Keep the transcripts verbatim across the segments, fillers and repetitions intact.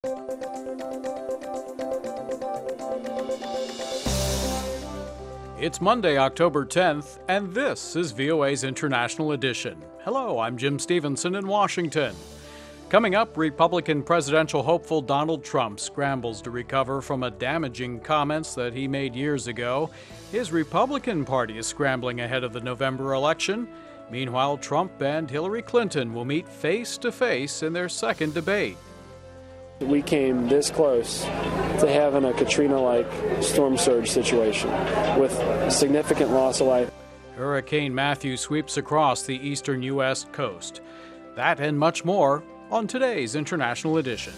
It's Monday, October tenth, and this is V O A's International Edition. Hello, I'm Jim Stevenson in Washington. Coming up, Republican presidential hopeful Donald Trump scrambles to recover from a damaging comments that he made years ago. His Republican Party is scrambling ahead of the November election. Meanwhile, Trump and Hillary Clinton will meet face-to-face in their second debate. We came this close to having a Katrina-like storm surge situation with significant loss of life. Hurricane Matthew sweeps across the eastern U S coast. That and much more on today's International Edition.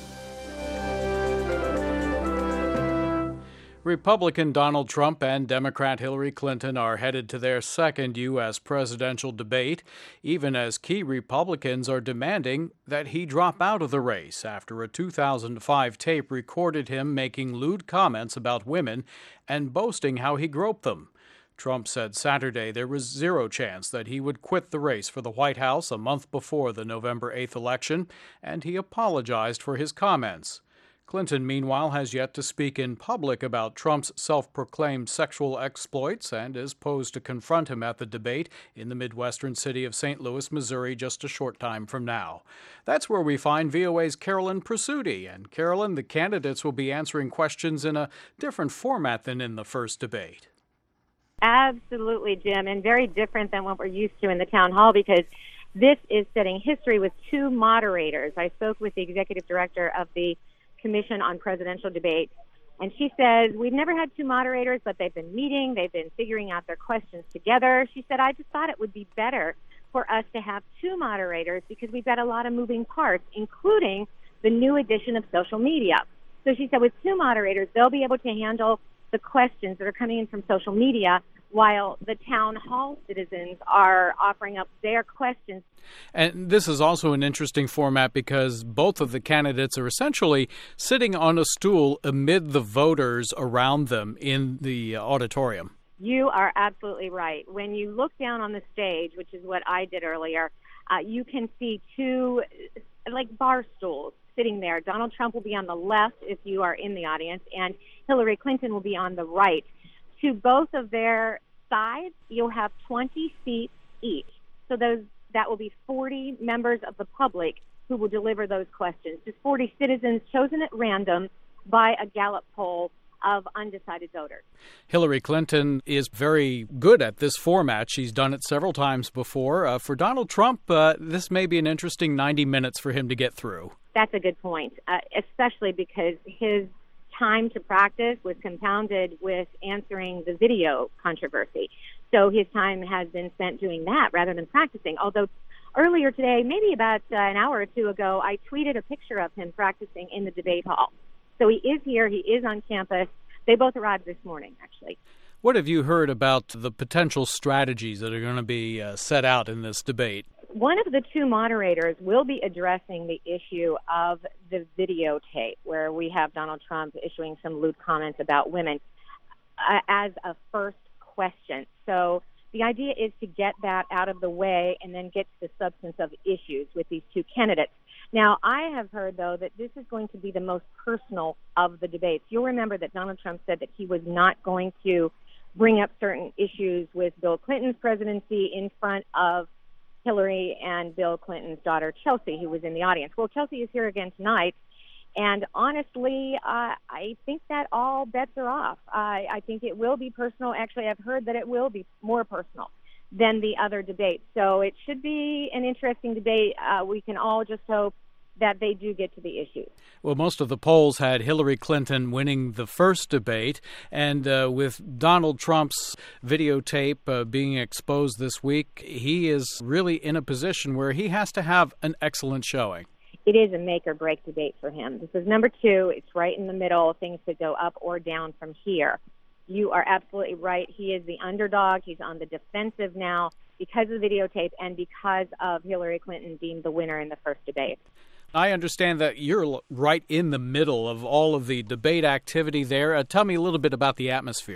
Republican Donald Trump and Democrat Hillary Clinton are headed to their second U S presidential debate, even as key Republicans are demanding that he drop out of the race after a two thousand five tape recorded him making lewd comments about women and boasting how he groped them. Trump said Saturday there was zero chance that he would quit the race for the White House a month before the November eighth election, and he apologized for his comments. Clinton, meanwhile, has yet to speak in public about Trump's self-proclaimed sexual exploits and is posed to confront him at the debate in the Midwestern city of Saint Louis, Missouri, just a short time from now. That's where we find V O A's Carolyn Presutti. And Carolyn, the candidates will be answering questions in a different format than in the first debate. Absolutely, Jim, and very different than what we're used to in the town hall because this is setting history with two moderators. I spoke with the executive director of the Commission on Presidential Debates, and she says, we've never had two moderators, but they've been meeting, they've been figuring out their questions together. She said, I just thought it would be better for us to have two moderators because we've got a lot of moving parts, including the new addition of social media. So she said, with two moderators, they'll be able to handle the questions that are coming in from social media while the town hall citizens are offering up their questions. And this is also an interesting format because both of the candidates are essentially sitting on a stool amid the voters around them in the auditorium. You are absolutely right. When you look down on the stage, which is what I did earlier, uh, you can see two like bar stools sitting there. Donald Trump will be on the left if you are in the audience, and Hillary Clinton will be on the right. To both of their sides, you'll have twenty seats each. So those that will be forty members of the public who will deliver those questions. Just forty citizens chosen at random by a Gallup poll of undecided voters. Hillary Clinton is very good at this format. She's done it several times before. Uh, for Donald Trump, uh, this may be an interesting ninety minutes for him to get through. That's a good point, uh, especially because his time to practice was compounded with answering the video controversy. So his time has been spent doing that rather than practicing. Although earlier today, maybe about uh, an hour or two ago, I tweeted a picture of him practicing in the debate hall. So he is here. He is on campus. They both arrived this morning, actually. What have you heard about the potential strategies that are going to be uh, set out in this debate? One of the two moderators will be addressing the issue of the videotape, where we have Donald Trump issuing some lewd comments about women uh, as a first question. So the idea is to get that out of the way and then get to the substance of issues with these two candidates. Now, I have heard, though, that this is going to be the most personal of the debates. You'll remember that Donald Trump said that he was not going to bring up certain issues with Bill Clinton's presidency in front of Hillary and Bill Clinton's daughter, Chelsea, who was in the audience. Well, Chelsea is here again tonight, and honestly, uh, I think that all bets are off. Uh, I think it will be personal. Actually, I've heard that it will be more personal than the other debates. So it should be an interesting debate. Uh, we can all just hope that they do get to the issues. Well, most of the polls had Hillary Clinton winning the first debate, and uh, with Donald Trump's videotape uh, being exposed this week, he is really in a position where he has to have an excellent showing. It is a make-or-break debate for him. This is number two. It's right in the middle. Things could go up or down from here. You are absolutely right. He is the underdog. He's on the defensive now because of the videotape and because of Hillary Clinton being the winner in the first debate. I understand that you're right in the middle of all of the debate activity there. Uh, tell me a little bit about the atmosphere.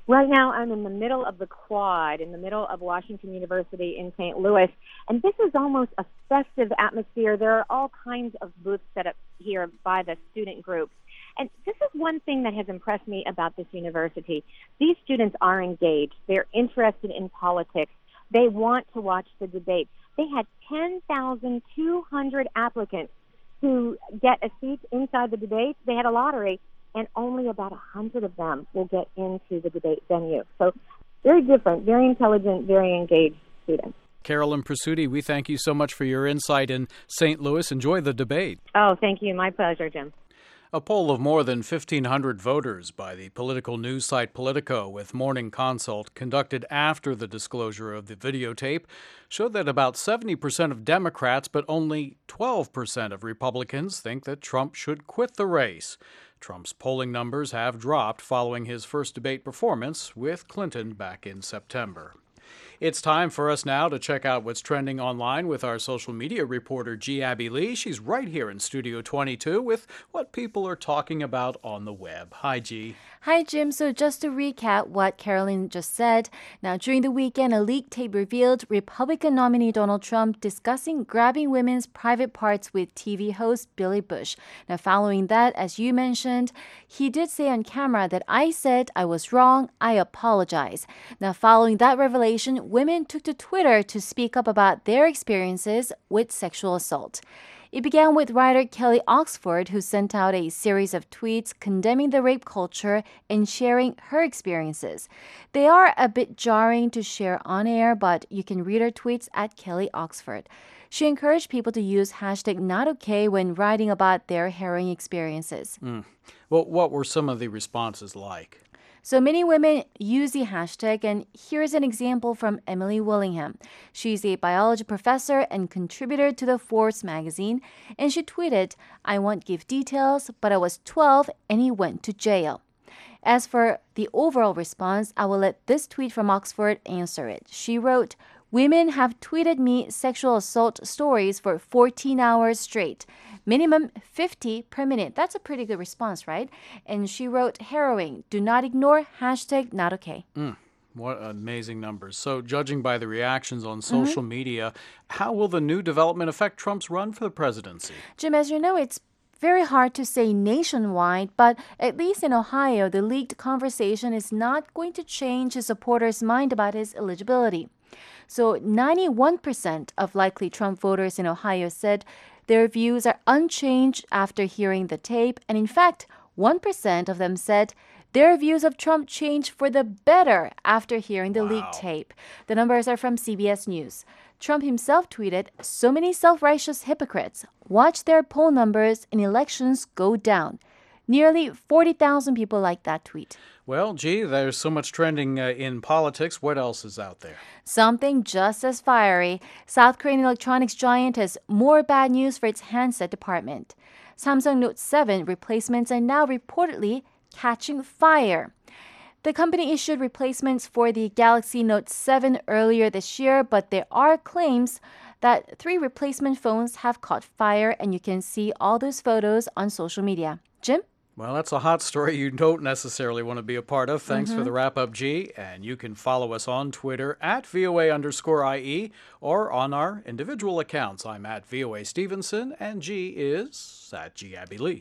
Right now, I'm in the middle of the quad, in the middle of Washington University in Saint Louis, and this is almost a festive atmosphere. There are all kinds of booths set up here by the student groups. And this is one thing that has impressed me about this university. These students are engaged. They're interested in politics. They want to watch the debate. They had ten thousand two hundred applicants to get a seat inside the debate. They had a lottery, and only about one hundred of them will get into the debate venue. So very different, very intelligent, very engaged students. Carolyn Presutti, we thank you so much for your insight in Saint Louis. Enjoy the debate. Oh, thank you. My pleasure, Jim. A poll of more than fifteen hundred voters by the political news site Politico with Morning Consult conducted after the disclosure of the videotape showed that about seventy percent of Democrats but only twelve percent of Republicans think that Trump should quit the race. Trump's polling numbers have dropped following his first debate performance with Clinton back in September. It's time for us now to check out what's trending online with our social media reporter, G. Abby Lee. She's right here in Studio twenty-two with what people are talking about on the web. Hi, G. Hi, Jim. So just to recap what Carolyn just said, now during the weekend, a leaked tape revealed Republican nominee Donald Trump discussing grabbing women's private parts with T V host Billy Bush. Now following that, as you mentioned, he did say on camera that I said I was wrong, I apologize. Now following that revelation, women took to Twitter to speak up about their experiences with sexual assault. It began with writer Kelly Oxford, who sent out a series of tweets condemning the rape culture and sharing her experiences. They are a bit jarring to share on air, but you can read her tweets at Kelly Oxford. She encouraged people to use hashtag NotOK when writing about their harrowing experiences. Mm. Well, what were some of the responses like? So many women use the hashtag, and here's an example from Emily Willingham. She's a biology professor and contributor to the Forbes magazine, and she tweeted, "I won't give details, but I was twelve and he went to jail." As for the overall response, I will let this tweet from Oxford answer it. She wrote, "Women have tweeted me sexual assault stories for fourteen hours straight. Minimum fifty per minute." That's a pretty good response, right? And she wrote, "Harrowing. Do not ignore hashtag not okay." Mm, what amazing numbers. So judging by the reactions on social mm-hmm. media, how will the new development affect Trump's run for the presidency? Jim, as you know, it's very hard to say nationwide, but at least in Ohio, the leaked conversation is not going to change his supporters' mind about his eligibility. So ninety-one percent of likely Trump voters in Ohio said their views are unchanged after hearing the tape. And in fact, one percent of them said their views of Trump changed for the better after hearing the wow. leaked tape. The numbers are from C B S News. Trump himself tweeted, "So many self-righteous hypocrites. Watch their poll numbers in elections go down." Nearly forty thousand people liked that tweet. Well, gee, there's so much trending uh, in politics. What else is out there? Something just as fiery. South Korean electronics giant has more bad news for its handset department. Samsung Note seven replacements are now reportedly catching fire. The company issued replacements for the Galaxy Note seven earlier this year, but there are claims that three replacement phones have caught fire, and you can see all those photos on social media. Jim? Well, that's a hot story you don't necessarily want to be a part of. Thanks mm-hmm. for the wrap-up, G. And you can follow us on Twitter at VOA underscore IE or on our individual accounts. I'm at VOA Stevenson, and G is at G Abby Lee.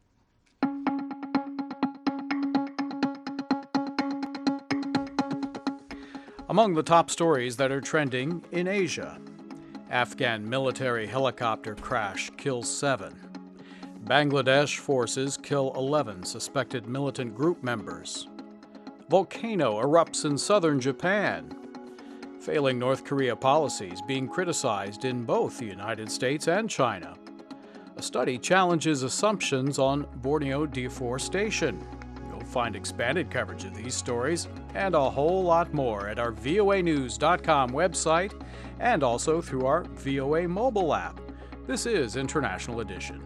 Among the top stories that are trending in Asia, Afghan military helicopter crash kills seven. Bangladesh forces kill eleven suspected militant group members. Volcano erupts in southern Japan. Failing North Korea policies being criticized in both the United States and China. A study challenges assumptions on Borneo deforestation. You'll find expanded coverage of these stories and a whole lot more at our V O A news dot com website and also through our V O A mobile app. This is International Edition.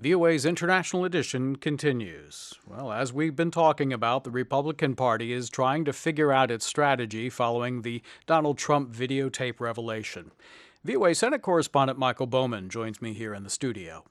V O A's International Edition continues. Well, as we've been talking about, the Republican Party is trying to figure out its strategy following the Donald Trump videotape revelation. V O A Senate correspondent Michael Bowman joins me here in the studio.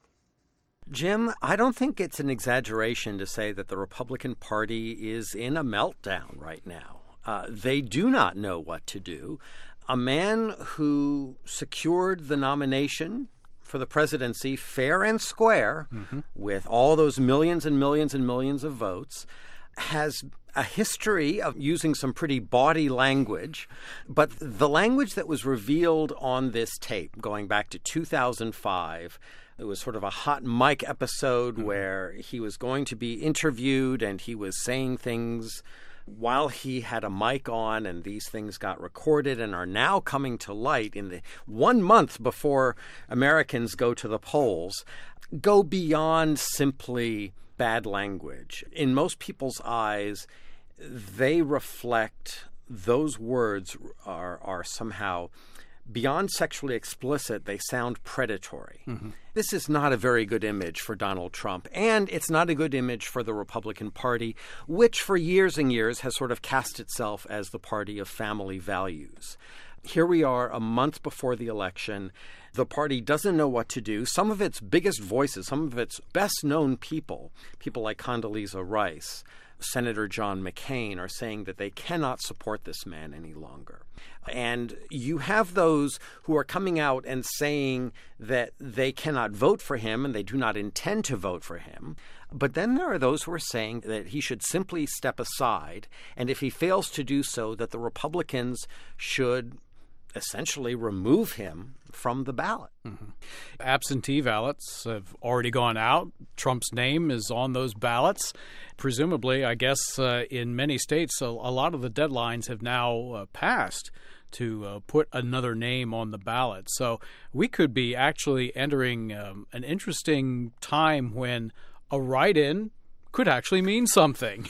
Jim, I don't think it's an exaggeration to say that the Republican Party is in a meltdown right now. Uh, they do not know what to do. A man who secured the nomination for the presidency fair and square, mm-hmm. with all those millions and millions and millions of votes, has a history of using some pretty bawdy language. But the language that was revealed on this tape going back to two thousand five, it was sort of a hot mic episode mm-hmm. where he was going to be interviewed and he was saying things while he had a mic on, and these things got recorded and are now coming to light in the one month before Americans go to the polls, go beyond simply bad language. In most people's eyes, they reflect, those words are, are somehow beyond sexually explicit. They sound predatory. Mm-hmm. This is not a very good image for Donald Trump, and it's not a good image for the Republican Party, which for years and years has sort of cast itself as the party of family values. Here we are a month before the election. The party doesn't know what to do. Some of its biggest voices, some of its best-known people, people like Condoleezza Rice, Senator John McCain, are saying that they cannot support this man any longer. And you have those who are coming out and saying that they cannot vote for him and they do not intend to vote for him. But then there are those who are saying that he should simply step aside, and if he fails to do so, that the Republicans should essentially remove him from the ballot. Mm-hmm. Absentee ballots have already gone out. Trump's name is on those ballots. Presumably, I guess uh, in many states, a, a lot of the deadlines have now uh, passed to uh, put another name on the ballot. So we could be actually entering um, an interesting time when a write-in could actually mean something.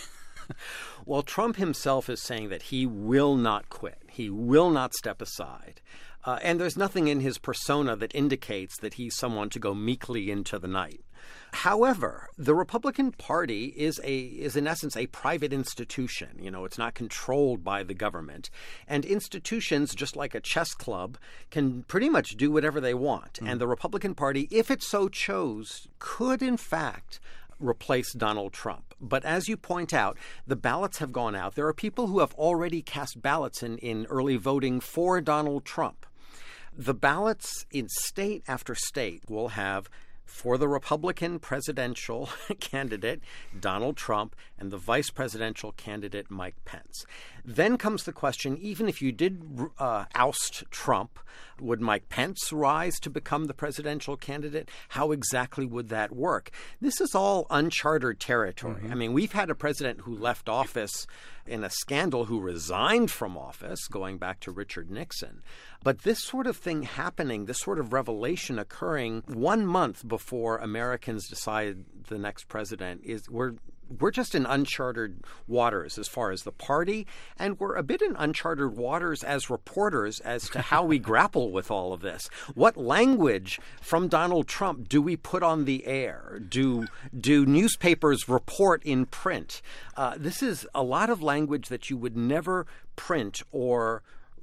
Well, Trump himself is saying that he will not quit. He will not step aside. Uh, and there's nothing in his persona that indicates that he's someone to go meekly into the night. However, the Republican Party is a is in essence a private institution. You know, it's not controlled by the government. And institutions, just like a chess club, can pretty much do whatever they want. Mm. And the Republican Party, if it so chose, could in fact replace Donald Trump. But as you point out, the ballots have gone out. There are people who have already cast ballots in, in early voting for Donald Trump. The ballots in state after state will have, for the Republican presidential candidate, Donald Trump, and the vice presidential candidate, Mike Pence. Then comes the question, even if you did uh, oust Trump, would Mike Pence rise to become the presidential candidate? How exactly would that work? This is all uncharted territory. Mm-hmm. I mean, we've had a president who left office in a scandal, who resigned from office, going back to Richard Nixon. But this sort of thing happening, this sort of revelation occurring one month before Americans decide the next president, is we're we're just in uncharted waters as far as the party, and we're a bit in uncharted waters as reporters as to how we grapple with all of this. What language from Donald Trump do we put on the air? Do do newspapers report in print? Uh, this is a lot of language that you would never print or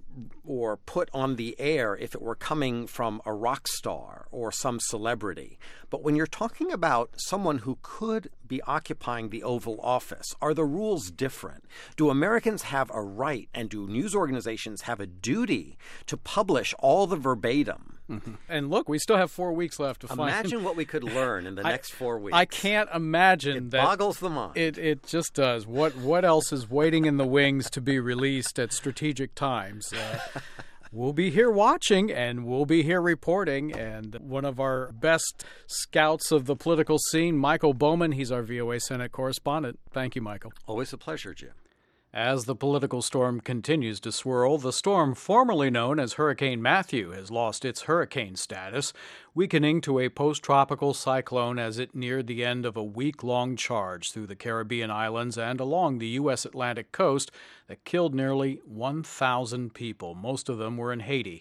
or put on the air if it were coming from a rock star or some celebrity. But when you're talking about someone who could be occupying the Oval Office, are the rules different? Do Americans have a right, and do news organizations have a duty to publish all the verbatim? Mm-hmm. And look, we still have four weeks left to Imagine find. Imagine what we could learn in the I, next four weeks. I can't imagine it that. It boggles the mind. It it just does. What what else is waiting in the wings to be released at strategic times? Uh, we'll be here watching, and we'll be here reporting. And one of our best scouts of the political scene, Michael Bowman, he's our V O A Senate correspondent. Thank you, Michael. Always a pleasure, Jim. As the political storm continues to swirl, the storm formerly known as Hurricane Matthew has lost its hurricane status, weakening to a post-tropical cyclone as it neared the end of a week-long charge through the Caribbean islands and along the U S Atlantic coast that killed nearly one thousand people. Most of them were in Haiti.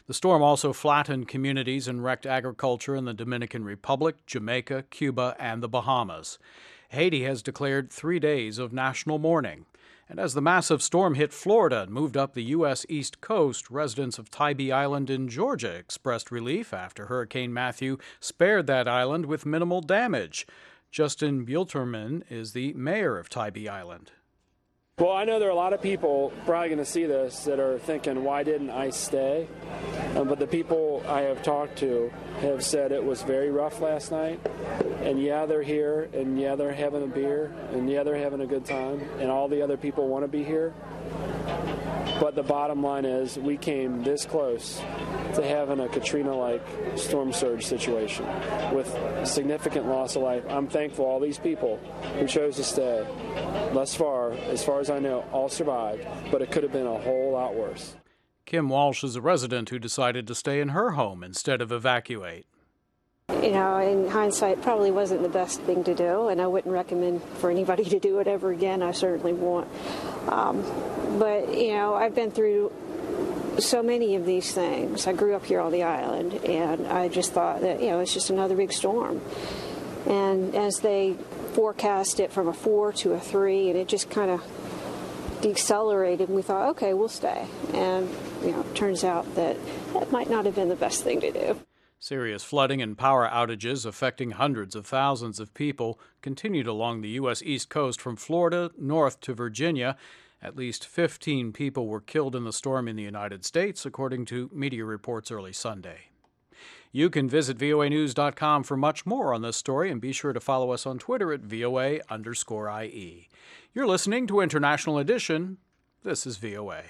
The storm also flattened communities and wrecked agriculture in the Dominican Republic, Jamaica, Cuba, and the Bahamas. Haiti has declared three days of national mourning. And as the massive storm hit Florida and moved up the U S East Coast, residents of Tybee Island in Georgia expressed relief after Hurricane Matthew spared that island with minimal damage. Justin Buelterman is the mayor of Tybee Island. Well, I know there are a lot of people probably going to see this that are thinking, why didn't I stay? Um, but the people I have talked to have said it was very rough last night. And yeah, they're here, and yeah, they're having a beer, and yeah, they're having a good time, and all the other people want to be here. But the bottom line is we came this close to having a Katrina-like storm surge situation with significant loss of life. I'm thankful all these people who chose to stay. Thus far, as far as I know, all survived, but it could have been a whole lot worse. Kim Walsh is a resident who decided to stay in her home instead of evacuate. You know, in hindsight, probably wasn't the best thing to do, and I wouldn't recommend for anybody to do it ever again. I certainly won't. Um, but, you know, I've been through so many of these things. I grew up here on the island, and I just thought that, you know, it's just another big storm. And as they forecast it from a four to a three, and it just kind of decelerated, and we thought, okay, we'll stay. And, you know, it turns out that that might not have been the best thing to do. Serious flooding and power outages affecting hundreds of thousands of people continued along the U S East Coast from Florida north to Virginia. At least fifteen people were killed in the storm in the United States, according to media reports early Sunday. You can visit V O A news dot com for much more on this story, and be sure to follow us on Twitter at V O A underscore I E. You're listening to International Edition. This is V O A.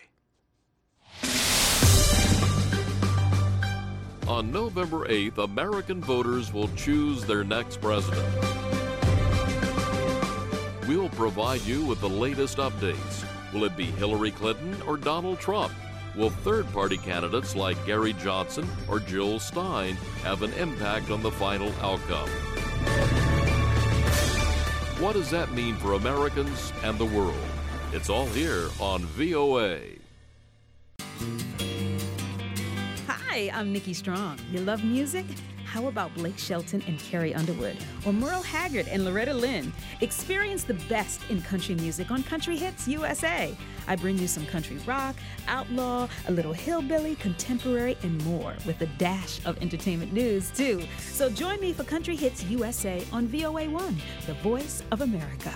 On November eighth, American voters will choose their next president. We'll provide you with the latest updates. Will it be Hillary Clinton or Donald Trump? Will third-party candidates like Gary Johnson or Jill Stein have an impact on the final outcome? What does that mean for Americans and the world? It's all here on V O A. Hi, I'm Nikki Strong. You love music? How about Blake Shelton and Carrie Underwood? Or Merle Haggard and Loretta Lynn? Experience the best in country music on Country Hits U S A. I bring you some country rock, outlaw, a little hillbilly, contemporary, and more, with a dash of entertainment news, too. So join me for Country Hits U S A on V O A one, the voice of America.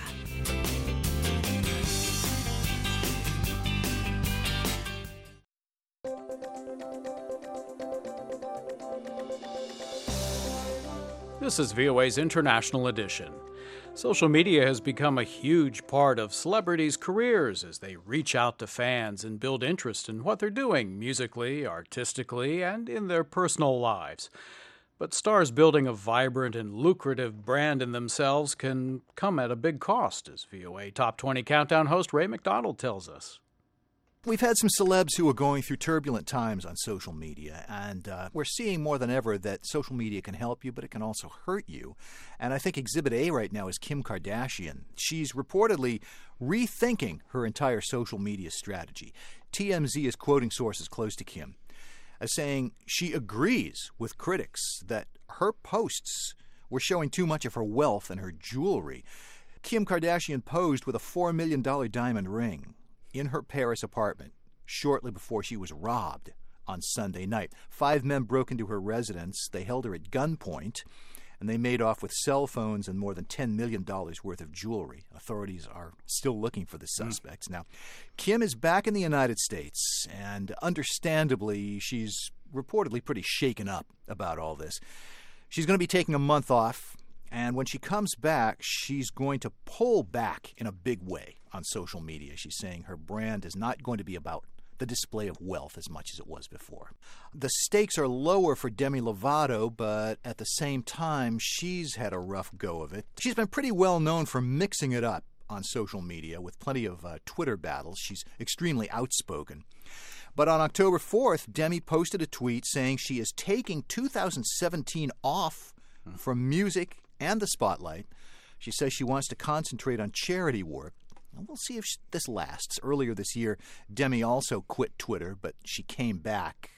This is V O A's International Edition. Social media has become a huge part of celebrities' careers as they reach out to fans and build interest in what they're doing musically, artistically, and in their personal lives. But stars building a vibrant and lucrative brand in themselves can come at a big cost, as V O A Top twenty Countdown host Ray McDonald tells us. We've had some celebs who are going through turbulent times on social media, and uh, we're seeing more than ever that social media can help you, but it can also hurt you. And I think Exhibit A right now is Kim Kardashian. She's reportedly rethinking her entire social media strategy. T M Z is quoting sources close to Kim as saying she agrees with critics that her posts were showing too much of her wealth and her jewelry. Kim Kardashian posed with a four million dollars diamond ring in her Paris apartment shortly before she was robbed on Sunday night. Five men broke into her residence. They held her at gunpoint, and they made off with cell phones and more than ten million dollars worth of jewelry. Authorities are still looking for the suspects. Mm. Now, Kim is back in the United States, and understandably, she's reportedly pretty shaken up about all this. She's going to be taking a month off, and when she comes back, she's going to pull back in a big way on social media. She's saying her brand is not going to be about the display of wealth as much as it was before. The stakes are lower for Demi Lovato, but at the same time, she's had a rough go of it. She's been pretty well known for mixing it up on social media with plenty of uh, Twitter battles. She's extremely outspoken. But on October fourth, Demi posted a tweet saying she is taking two thousand seventeen off from music and the spotlight. She says she wants to concentrate on charity work. We'll see if this lasts. Earlier this year, Demi also quit Twitter, but she came back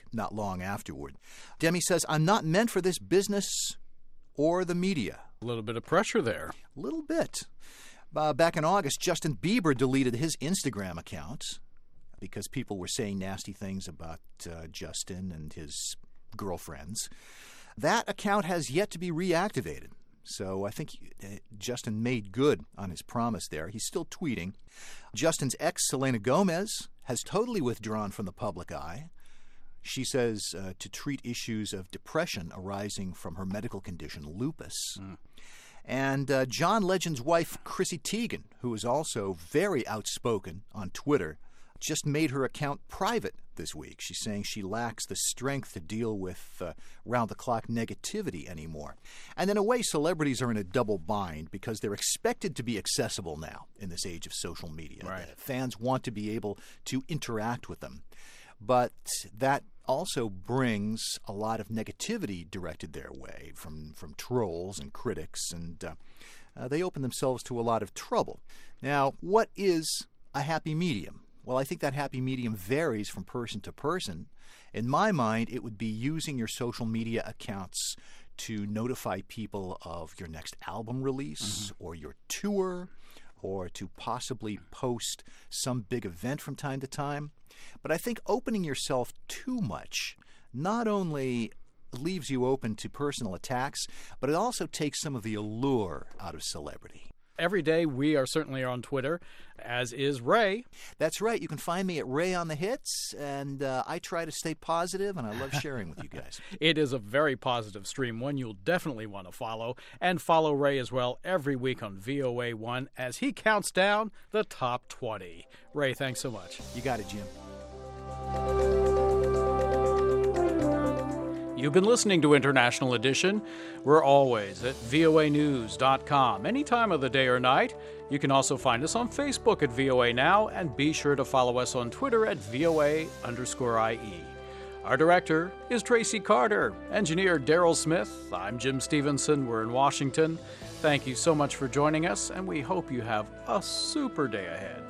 not long afterward. Demi says, I'm not meant for this business or the media. A little bit of pressure there. A little bit. Uh, back in August, Justin Bieber deleted his Instagram account because people were saying nasty things about uh, Justin and his girlfriends. That account has yet to be reactivated. So I think Justin made good on his promise there. He's still tweeting. Justin's ex, Selena Gomez, has totally withdrawn from the public eye. She says uh, to treat issues of depression arising from her medical condition, lupus. Mm. And uh, John Legend's wife, Chrissy Teigen, who is also very outspoken on Twitter, just made her account private this week. She's saying she lacks the strength to deal with uh, round-the-clock negativity anymore. And in a way, celebrities are in a double bind because they're expected to be accessible now in this age of social media. Right. Fans want to be able to interact with them. But that also brings a lot of negativity directed their way from, from trolls and critics, and uh, uh, they open themselves to a lot of trouble. Now, what is a happy medium? Well, I think that happy medium varies from person to person. In my mind, it would be using your social media accounts to notify people of your next album release mm-hmm. or your tour, or to possibly post some big event from time to time. But I think opening yourself too much not only leaves you open to personal attacks, but it also takes some of the allure out of celebrity. Every day we are certainly on Twitter, as is Ray. That's right. You can find me at Ray on the Hits, and uh, I try to stay positive, and I love sharing with you guys. It is a very positive stream, one you'll definitely want to follow, and follow Ray as well every week on V O A one as he counts down the top twenty. Ray, thanks so much. You got it, Jim. You've been listening to International Edition. We're always at V O A news dot com, any time of the day or night. You can also find us on Facebook at V O A Now, and be sure to follow us on Twitter at V O A underscore I E. Our director is Tracy Carter. Engineer Daryl Smith. I'm Jim Stevenson. We're in Washington. Thank you so much for joining us, and we hope you have a super day ahead.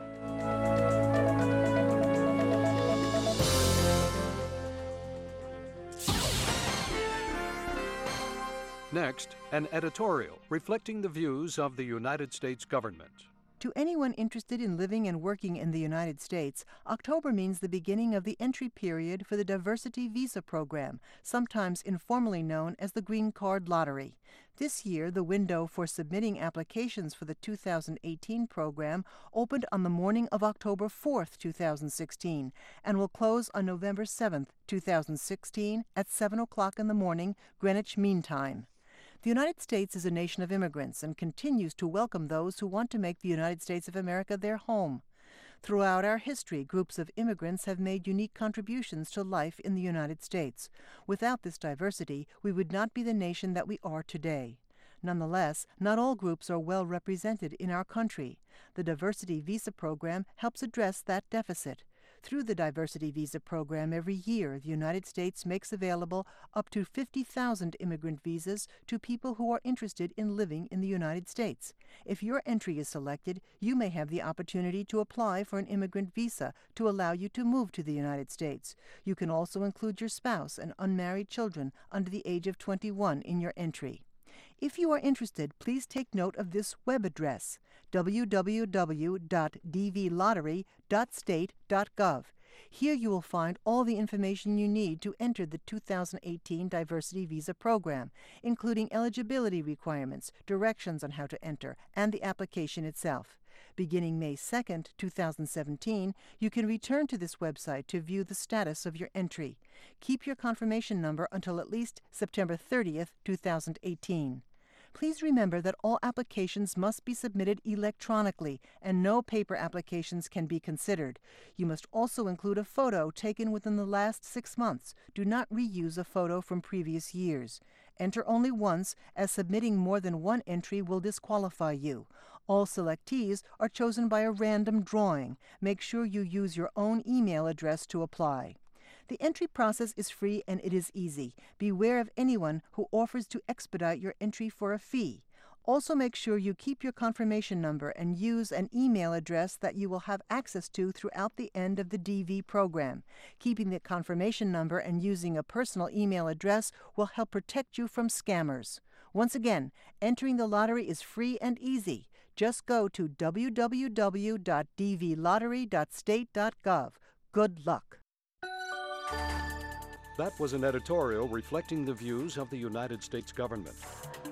Next, an editorial reflecting the views of the United States government. To anyone interested in living and working in the United States, October means the beginning of the entry period for the Diversity Visa Program, sometimes informally known as the Green Card Lottery. This year, the window for submitting applications for the two thousand eighteen program opened on the morning of October fourth, two thousand sixteen, and will close on November seventh, two thousand sixteen at seven o'clock in the morning, Greenwich Mean Time. The United States is a nation of immigrants and continues to welcome those who want to make the United States of America their home. Throughout our history, groups of immigrants have made unique contributions to life in the United States. Without this diversity, we would not be the nation that we are today. Nonetheless, not all groups are well represented in our country. The Diversity Visa Program helps address that deficit. Through the Diversity Visa Program every year, the United States makes available up to fifty thousand immigrant visas to people who are interested in living in the United States. If your entry is selected, you may have the opportunity to apply for an immigrant visa to allow you to move to the United States. You can also include your spouse and unmarried children under the age of twenty-one in your entry. If you are interested, please take note of this web address, w w w dot d v lottery dot state dot gov. Here you will find all the information you need to enter the two thousand eighteen Diversity Visa Program, including eligibility requirements, directions on how to enter, and the application itself. Beginning May second, two thousand seventeen, you can return to this website to view the status of your entry. Keep your confirmation number until at least September thirtieth, two thousand eighteen. Please remember that all applications must be submitted electronically, and no paper applications can be considered. You must also include a photo taken within the last six months. Do not reuse a photo from previous years. Enter only once, as submitting more than one entry will disqualify you. All selectees are chosen by a random drawing. Make sure you use your own email address to apply. The entry process is free and it is easy. Beware of anyone who offers to expedite your entry for a fee. Also make sure you keep your confirmation number and use an email address that you will have access to throughout the end of the D V program. Keeping the confirmation number and using a personal email address will help protect you from scammers. Once again, entering the lottery is free and easy. Just go to w w w dot d v lottery dot state dot gov. Good luck. That was an editorial reflecting the views of the United States government.